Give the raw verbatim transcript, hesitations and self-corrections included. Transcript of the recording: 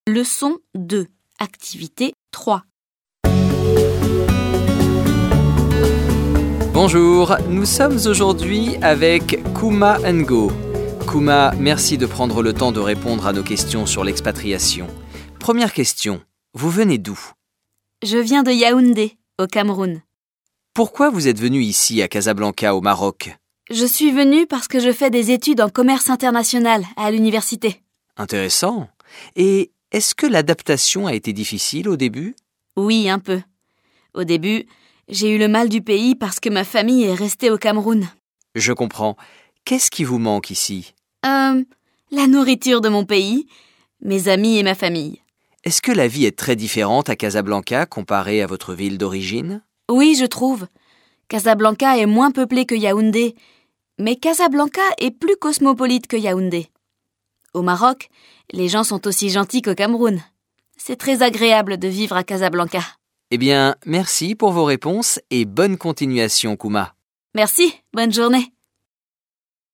Leçon deux. Activité trois. Bonjour, nous sommes aujourd'hui avec Kouma Ngo. Kouma, merci de prendre le temps de répondre à nos questions sur l'expatriation. Première question, vous venez d'où? Je viens de Yaoundé, au Cameroun. Pourquoi vous êtes venu ici à Casablanca, au Maroc? Je suis venue parce que je fais des études en commerce international à l'université. Intéressant. Et est-ce que l'adaptation a été difficile au début? Oui, un peu. Au début, j'ai eu le mal du pays parce que ma famille est restée au Cameroun. Je comprends. Qu'est-ce qui vous manque ici? Euh, la nourriture de mon pays, mes amis et ma famille. Est-ce que la vie est très différente à Casablanca comparée à votre ville d'origine? Oui, je trouve. Casablanca est moins peuplée que Yaoundé, mais Casablanca est plus cosmopolite que Yaoundé. Au Maroc, les gens sont aussi gentils qu'au Cameroun. C'est très agréable de vivre à Casablanca. Eh bien, merci pour vos réponses et bonne continuation, Kouma. Merci, bonne journée.